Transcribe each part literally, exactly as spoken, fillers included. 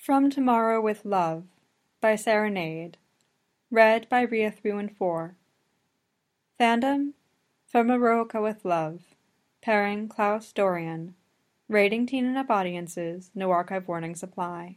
From Tomorrow with Love by Serenade. Read by Ria three one four. Fandom? From Eroica with Love. Pairing Klaus Dorian. Rating teen and up audiences. No archive warnings apply.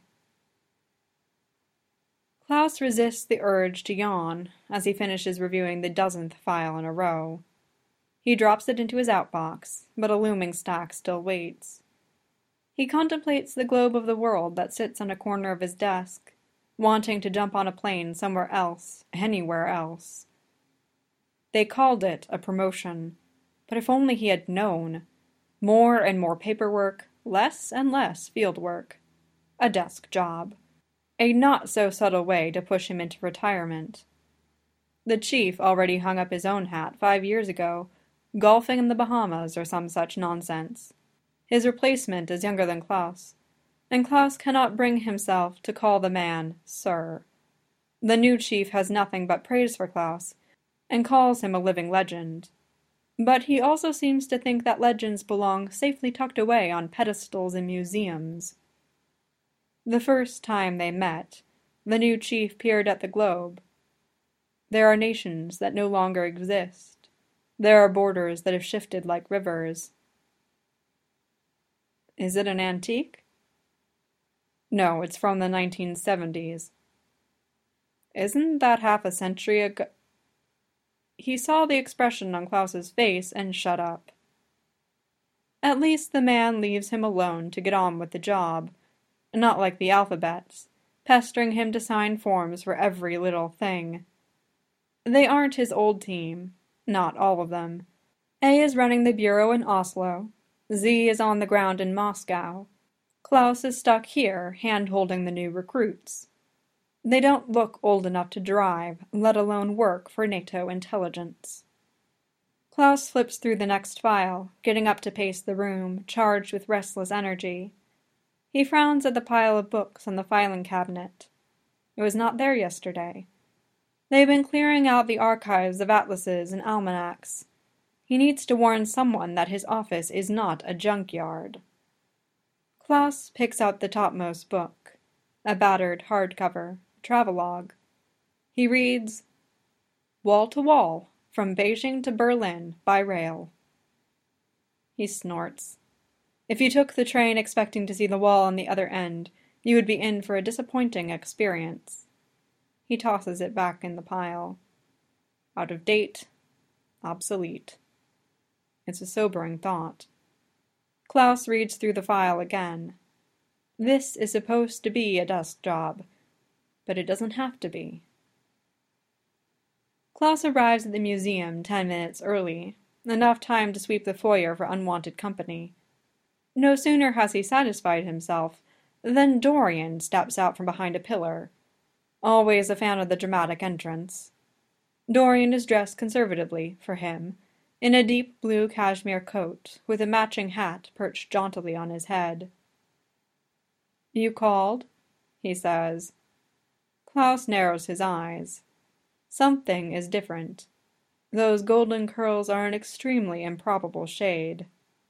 Klaus resists the urge to yawn as he finishes reviewing the dozenth file in a row. He drops it into his outbox, but a looming stack still waits. He contemplates the globe of the world that sits on a corner of his desk, wanting to jump on a plane somewhere else, anywhere else. They called it a promotion, but if only he had known. More and more paperwork, less and less field work. A desk job. A not-so-subtle way to push him into retirement. The chief already hung up his own hat five years ago, golfing in the Bahamas or some such nonsense. His replacement is younger than Klaus, and Klaus cannot bring himself to call the man Sir. The new chief has nothing but praise for Klaus, and calls him a living legend. But he also seems to think that legends belong safely tucked away on pedestals in museums. The first time they met, the new chief peered at the globe. There are nations that no longer exist. There are borders that have shifted like rivers. Is it an antique? No, it's from the nineteen seventies. Isn't that half a century ago? He saw the expression on Klaus's face and shut up. At least the man leaves him alone to get on with the job, not like the alphabets, pestering him to sign forms for every little thing. They aren't his old team, not all of them. A is running the bureau in Oslo. Z is on the ground in Moscow. Klaus is stuck here, hand-holding the new recruits. They don't look old enough to drive, let alone work for NATO intelligence. Klaus flips through the next file, getting up to pace the room, charged with restless energy. He frowns at the pile of books on the filing cabinet. It was not there yesterday. They've been clearing out the archives of atlases and almanacs. He needs to warn someone that his office is not a junkyard. Klaus picks out the topmost book, a battered hardcover, travelogue. He reads, Wall to Wall, from Beijing to Berlin, by rail. He snorts. If you took the train expecting to see the wall on the other end, you would be in for a disappointing experience. He tosses it back in the pile. Out of date, obsolete. It's a sobering thought. Klaus reads through the file again. This is supposed to be a desk job, but it doesn't have to be. Klaus arrives at the museum ten minutes early, enough time to sweep the foyer for unwanted company. No sooner has he satisfied himself than Dorian steps out from behind a pillar. Always a fan of the dramatic entrance. Dorian is dressed conservatively, for him, in a deep blue cashmere coat, with a matching hat perched jauntily on his head. You called? He says. Klaus narrows his eyes. Something is different. Those golden curls are an extremely improbable shade.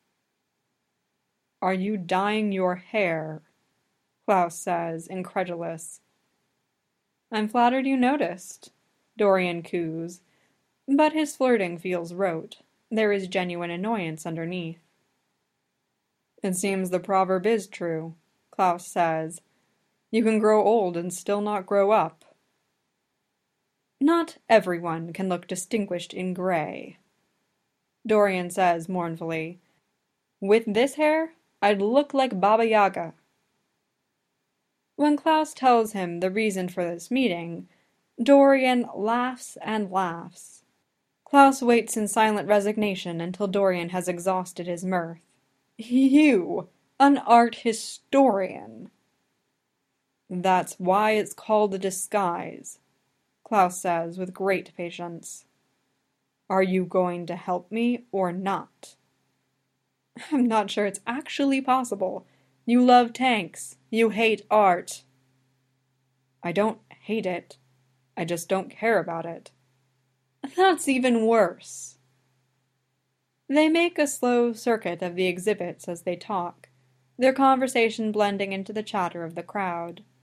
Are you dyeing your hair? Klaus says, incredulous. I'm flattered you noticed, Dorian coos, but his flirting feels rote. There is genuine annoyance underneath. It seems the proverb is true, Klaus says. You can grow old and still not grow up. Not everyone can look distinguished in gray, Dorian says mournfully. With this hair, I'd look like Baba Yaga. When Klaus tells him the reason for this meeting, Dorian laughs and laughs. Klaus waits in silent resignation until Dorian has exhausted his mirth. You, an art historian. That's why it's called a disguise, Klaus says with great patience. Are you going to help me or not? I'm not sure it's actually possible. You love tanks. You hate art. I don't hate it. I just don't care about it. That's even worse. They make a slow circuit of the exhibits as they talk, their conversation blending into the chatter of the crowd.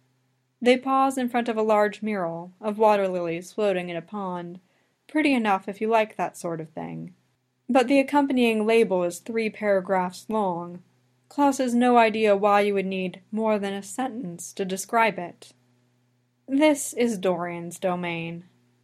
They pause in front of a large mural of water lilies floating in a pond, pretty enough if you like that sort of thing. But the accompanying label is three paragraphs long. Klaus has no idea why you would need more than a sentence to describe it. This is Dorian's domain.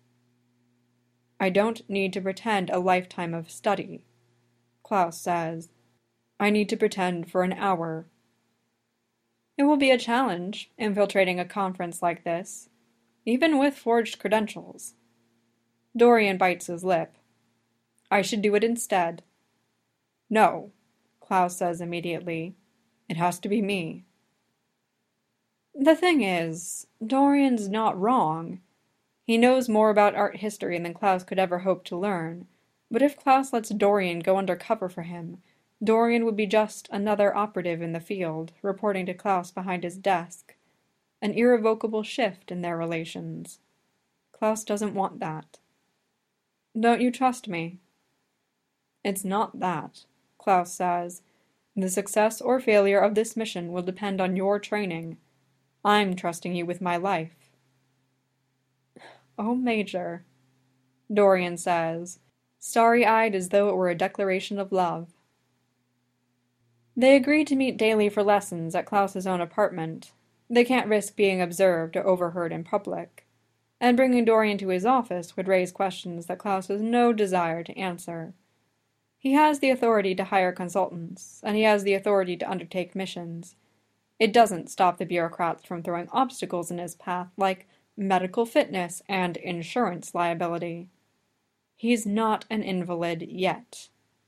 I don't need to pretend a lifetime of study, Klaus says. I need to pretend for an hour. It will be a challenge, infiltrating a conference like this, even with forged credentials. Dorian bites his lip. I should do it instead. No, Klaus says immediately. It has to be me. The thing is, Dorian's not wrong. He knows more about art history than Klaus could ever hope to learn, but if Klaus lets Dorian go under cover for him, Dorian would be just another operative in the field, reporting to Klaus behind his desk. An irrevocable shift in their relations. Klaus doesn't want that. Don't you trust me? It's not that, Klaus says. The success or failure of this mission will depend on your training. I'm trusting you with my life. Oh, Major, Dorian says, starry-eyed as though it were a declaration of love. They agree to meet daily for lessons at Klaus's own apartment. They can't risk being observed or overheard in public, and bringing Dorian to his office would raise questions that Klaus has no desire to answer. He has the authority to hire consultants, and he has the authority to undertake missions. It doesn't stop the bureaucrats from throwing obstacles in his path like medical fitness and insurance liability. He's not an invalid yet.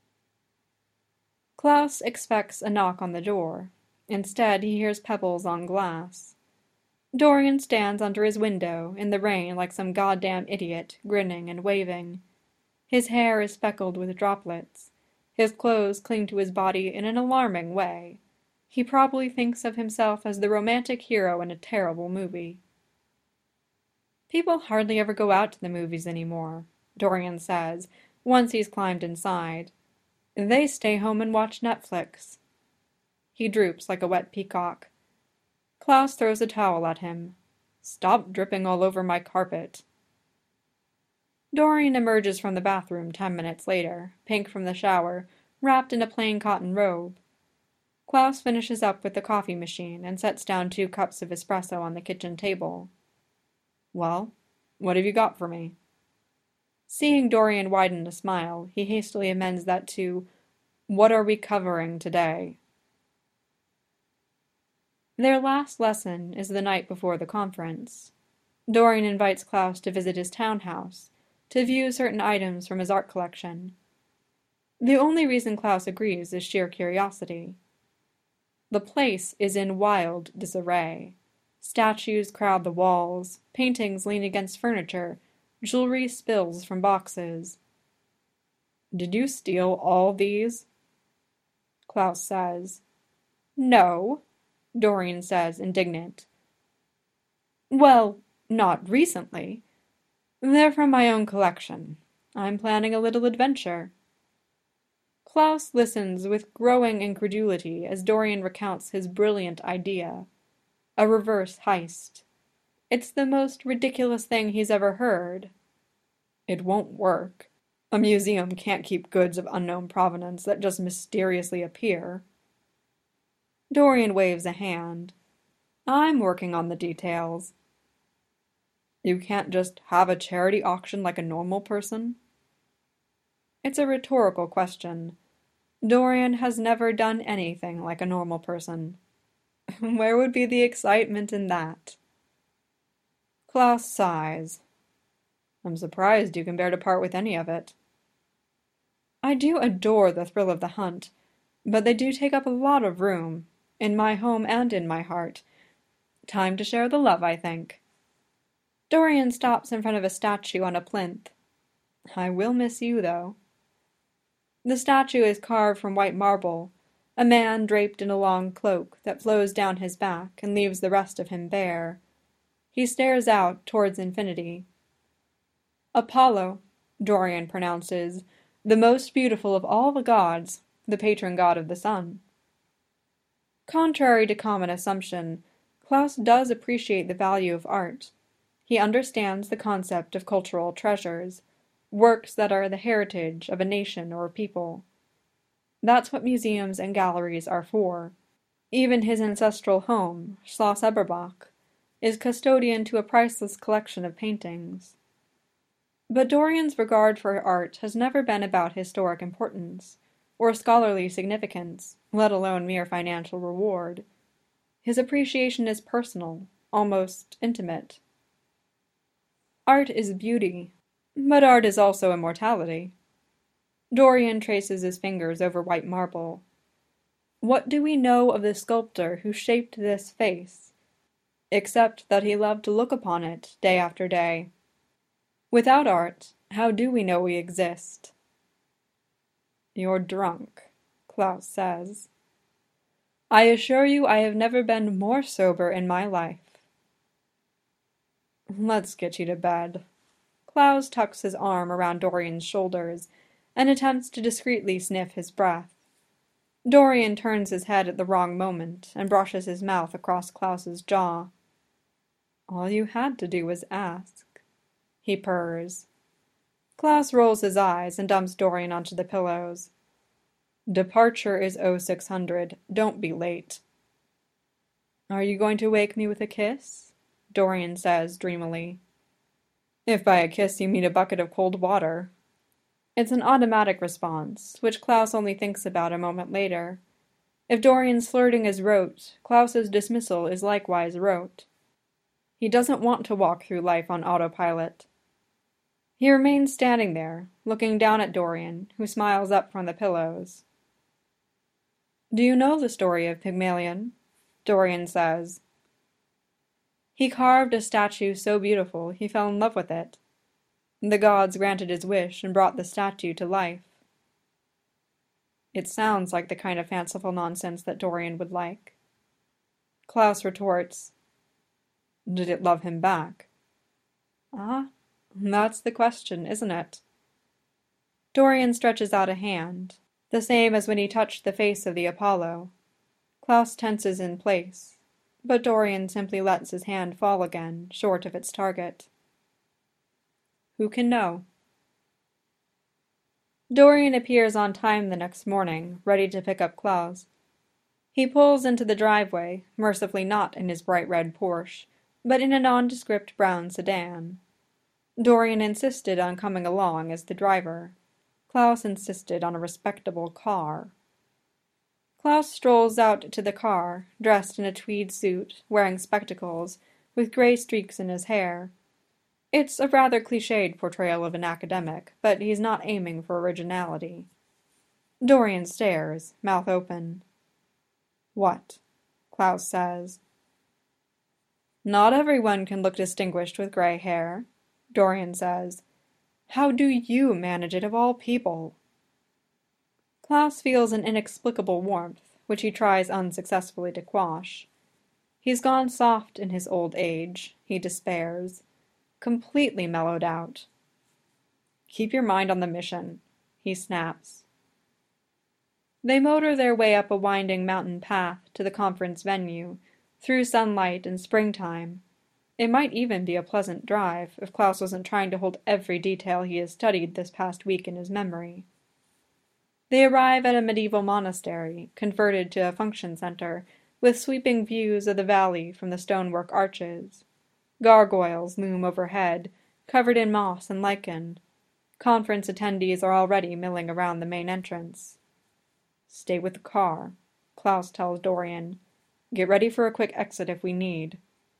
Klaus expects a knock on the door. Instead, he hears pebbles on glass. Dorian stands under his window, in the rain like some goddamn idiot, grinning and waving. His hair is speckled with droplets. His clothes cling to his body in an alarming way. He probably thinks of himself as the romantic hero in a terrible movie. People hardly ever go out to the movies anymore, Dorian says, once he's climbed inside. They stay home and watch Netflix. He droops like a wet peacock. Klaus throws a towel at him. Stop dripping all over my carpet. Dorian emerges from the bathroom ten minutes later, pink from the shower, wrapped in a plain cotton robe. Klaus finishes up with the coffee machine and sets down two cups of espresso on the kitchen table. Well, what have you got for me? Seeing Dorian widen a smile, he hastily amends that to, what are we covering today? Their last lesson is the night before the conference. Dorian invites Klaus to visit his townhouse, to view certain items from his art collection. The only reason Klaus agrees is sheer curiosity. The place is in wild disarray. Statues crowd the walls, paintings lean against furniture, jewelry spills from boxes. Did you steal all these? Klaus says. No, Dorian says, indignant. Well, not recently. They're from my own collection. I'm planning a little adventure. Klaus listens with growing incredulity as Dorian recounts his brilliant idea. A reverse heist. It's the most ridiculous thing he's ever heard. It won't work. A museum can't keep goods of unknown provenance that just mysteriously appear. Dorian waves a hand. I'm working on the details. You can't just have a charity auction like a normal person? It's a rhetorical question. Dorian has never done anything like a normal person. Where would be the excitement in that? Klaus sighs. I'm surprised you can bear to part with any of it. I do adore the thrill of the hunt, but they do take up a lot of room, in my home and in my heart. Time to share the love, I think. Dorian stops in front of a statue on a plinth. I will miss you, though. The statue is carved from white marble, a man draped in a long cloak that flows down his back and leaves the rest of him bare. He stares out towards infinity. Apollo, Dorian pronounces, the most beautiful of all the gods, the patron god of the sun. Contrary to common assumption, Klaus does appreciate the value of art. He understands the concept of cultural treasures, works that are the heritage of a nation or people. That's what museums and galleries are for. Even his ancestral home, Schloss Eberbach, is custodian to a priceless collection of paintings. But Dorian's regard for art has never been about historic importance, or scholarly significance, let alone mere financial reward. His appreciation is personal, almost intimate. Art is beauty, but art is also immortality. Dorian traces his fingers over white marble. What do we know of the sculptor who shaped this face, except that he loved to look upon it day after day? Without art, how do we know we exist? "You're drunk," Klaus says. "I assure you I have never been more sober in my life." "Let's get you to bed." Klaus tucks his arm around Dorian's shoulders and attempts to discreetly sniff his breath. Dorian turns his head at the wrong moment and brushes his mouth across Klaus's jaw. "All you had to do was ask," he purrs. Klaus rolls his eyes and dumps Dorian onto the pillows. "Departure is oh six hundred. Don't be late." "Are you going to wake me with a kiss?" Dorian says dreamily. "If by a kiss you mean a bucket of cold water." It's an automatic response, which Klaus only thinks about a moment later. If Dorian's flirting is rote, Klaus's dismissal is likewise rote. He doesn't want to walk through life on autopilot. He remains standing there, looking down at Dorian, who smiles up from the pillows. "Do you know the story of Pygmalion?" Dorian says. "He carved a statue so beautiful he fell in love with it. The gods granted his wish and brought the statue to life." It sounds like the kind of fanciful nonsense that Dorian would like. Klaus retorts, "Did it love him back?" "Ah, that's the question, isn't it?" Dorian stretches out a hand, the same as when he touched the face of the Apollo. Klaus tenses in place, but Dorian simply lets his hand fall again, short of its target. Who can know? Dorian appears on time the next morning, ready to pick up Klaus. He pulls into the driveway, mercifully not in his bright red Porsche, but in a nondescript brown sedan. Dorian insisted on coming along as the driver. Klaus insisted on a respectable car. Klaus strolls out to the car, dressed in a tweed suit, wearing spectacles, with gray streaks in his hair. It's a rather cliched portrayal of an academic, but he's not aiming for originality. Dorian stares, mouth open. "What?" Klaus says. "Not everyone can look distinguished with gray hair," Dorian says. "How do you manage it of all people?" Klaus feels an inexplicable warmth, which he tries unsuccessfully to quash. He's gone soft in his old age, he despairs. Completely mellowed out. "Keep your mind on the mission," he snaps. They motor their way up a winding mountain path to the conference venue, through sunlight and springtime. It might even be a pleasant drive if Klaus wasn't trying to hold every detail he has studied this past week in his memory. They arrive at a medieval monastery, converted to a function center, with sweeping views of the valley from the stonework arches. Gargoyles loom overhead, covered in moss and lichen. Conference attendees are already milling around the main entrance. "Stay with the car," Klaus tells Dorian. "Get ready for a quick exit if we need."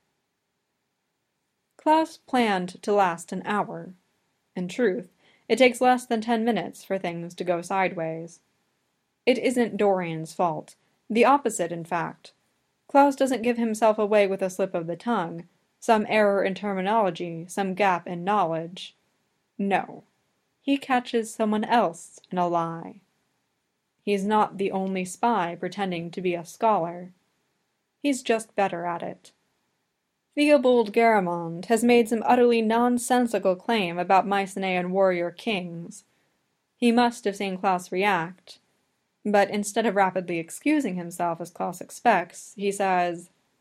Klaus planned to last an hour. In truth, it takes less than ten minutes for things to go sideways. It isn't Dorian's fault. The opposite, in fact. Klaus doesn't give himself away with a slip of the tongue, some error in terminology, some gap in knowledge. No. He catches someone else in a lie. He's not the only spy pretending to be a scholar. He's just better at it. Theobald Garamond has made some utterly nonsensical claim about Mycenaean warrior kings. He must have seen Klaus react. But instead of rapidly excusing himself as Klaus expects, he says,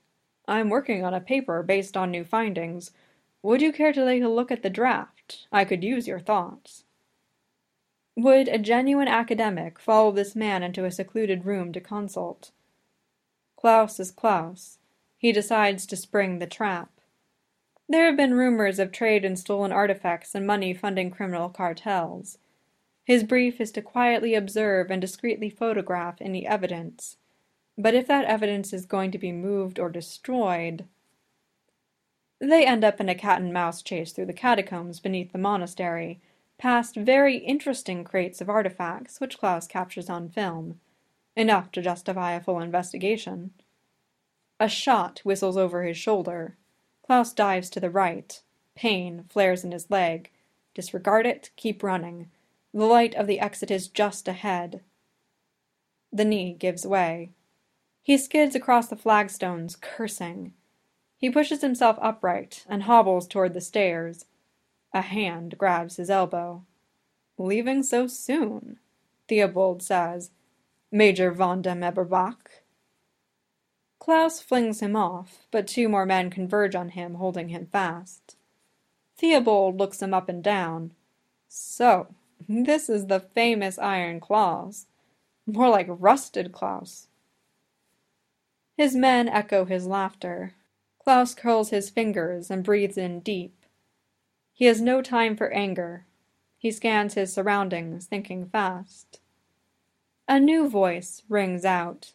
I'm working on a paper based on new findings. Would you care to take a look at the draft? I could use your thoughts." Would a genuine academic follow this man into a secluded room to consult? Klaus is Klaus. He decides to spring the trap. There have been rumors of trade in stolen artifacts and money funding criminal cartels. His brief is to quietly observe and discreetly photograph any evidence. But if that evidence is going to be moved or destroyed... They end up in a cat-and-mouse chase through the catacombs beneath the monastery, past very interesting crates of artifacts which Klaus captures on film. Enough to justify a full investigation. A shot whistles over his shoulder. Klaus dives to the right. Pain flares in his leg. Disregard it, keep running. The light of the exit is just ahead. The knee gives way. He skids across the flagstones, cursing. He pushes himself upright and hobbles toward the stairs. A hand grabs his elbow. "Leaving so soon?" Theobald says. "Major von dem Eberbach?" Klaus flings him off, but two more men converge on him, holding him fast. Theobald looks him up and down. "So, this is the famous Iron Claws. More like Rusted Klaus." His men echo his laughter. Klaus curls his fingers and breathes in deep. He has no time for anger. He scans his surroundings, thinking fast. A new voice rings out.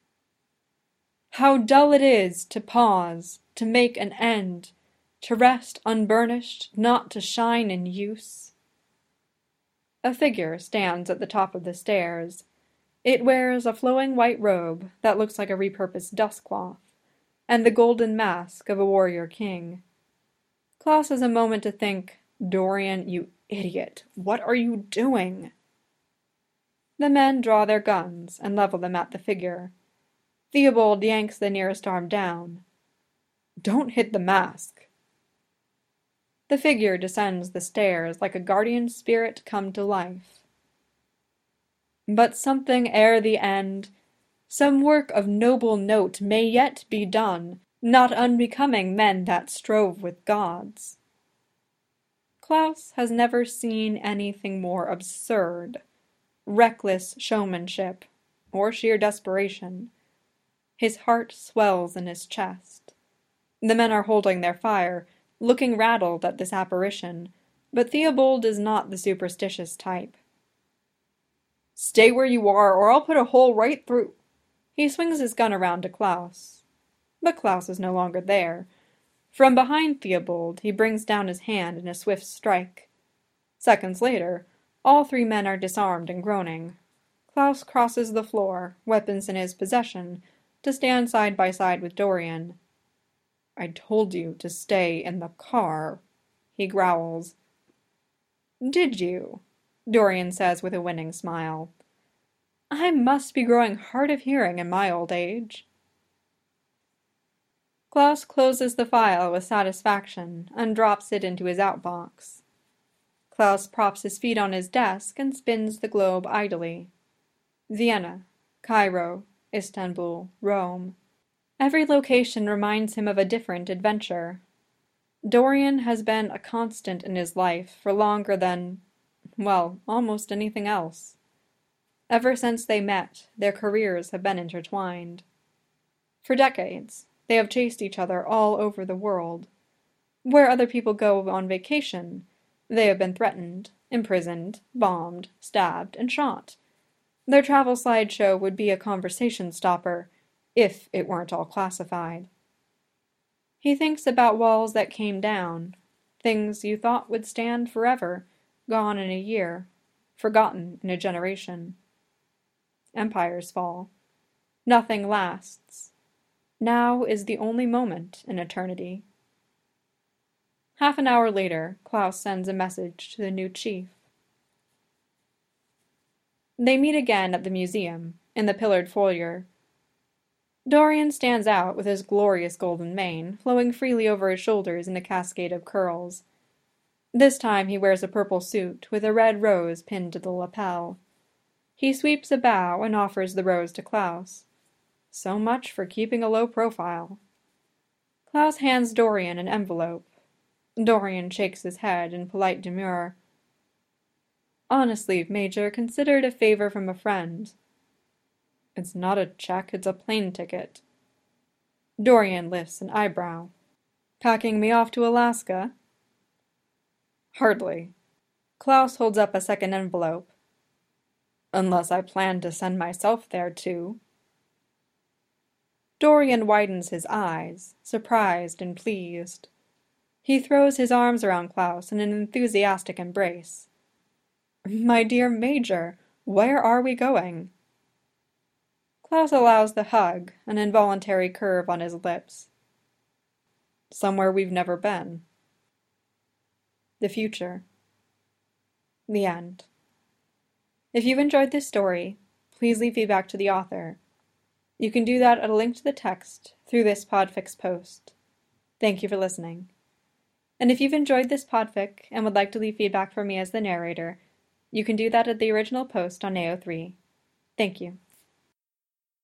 "How dull it is to pause, to make an end, to rest unburnished, not to shine in use." A figure stands at the top of the stairs. It wears a flowing white robe that looks like a repurposed dustcloth, and the golden mask of a warrior king. Klaus has a moment to think, "Dorian, you idiot, what are you doing?" The men draw their guns and level them at the figure. Theobald yanks the nearest arm down. "Don't hit the mask." The figure descends the stairs like a guardian spirit come to life. "But something ere the end, some work of noble note may yet be done, not unbecoming men that strove with gods." Klaus has never seen anything more absurd. Reckless showmanship, or sheer desperation. His heart swells in his chest. The men are holding their fire, looking rattled at this apparition, but Theobald is not the superstitious type. "Stay where you are, or I'll put a hole right through." He swings his gun around to Klaus. But Klaus is no longer there. From behind Theobald, he brings down his hand in a swift strike. Seconds later, all three men are disarmed and groaning. Klaus crosses the floor, weapons in his possession, to stand side by side with Dorian. "I told you to stay in the car," he growls. "Did you?" Dorian says with a winning smile. "I must be growing hard of hearing in my old age." Klaus closes the file with satisfaction and drops it into his outbox. Klaus props his feet on his desk and spins the globe idly. Vienna, Cairo, Istanbul, Rome. Every location reminds him of a different adventure. Dorian has been a constant in his life for longer than, well, almost anything else. Ever since they met, their careers have been intertwined. For decades, they have chased each other all over the world. Where other people go on vacation, they have been threatened, imprisoned, bombed, stabbed, and shot. Their travel slideshow would be a conversation stopper, if it weren't all classified. He thinks about walls that came down, things you thought would stand forever, gone in a year, forgotten in a generation. Empires fall. Nothing lasts. Now is the only moment in eternity. Half an hour later, Klaus sends a message to the new chief. They meet again at the museum, in the pillared foyer. Dorian stands out with his glorious golden mane, flowing freely over his shoulders in a cascade of curls. This time he wears a purple suit, with a red rose pinned to the lapel. He sweeps a bow and offers the rose to Klaus. So much for keeping a low profile. Klaus hands Dorian an envelope. Dorian shakes his head in polite demur. Honestly, Major, consider it a favor from a friend. It's not a check, it's a plane ticket. Dorian lifts an eyebrow. Packing me off to Alaska? Hardly. Klaus holds up a second envelope. Unless I plan to send myself there, too. Dorian widens his eyes, surprised and pleased. He throws his arms around Klaus in an enthusiastic embrace. My dear Major, where are we going? Klaus allows the hug, an involuntary curve on his lips. Somewhere we've never been. The future. The end. If you've enjoyed this story, please leave feedback to the author. You can do that at a link to the text through this Podfix post. Thank you for listening. And if you've enjoyed this podfic and would like to leave feedback for me as the narrator, you can do that at the original post on A O three. Thank you.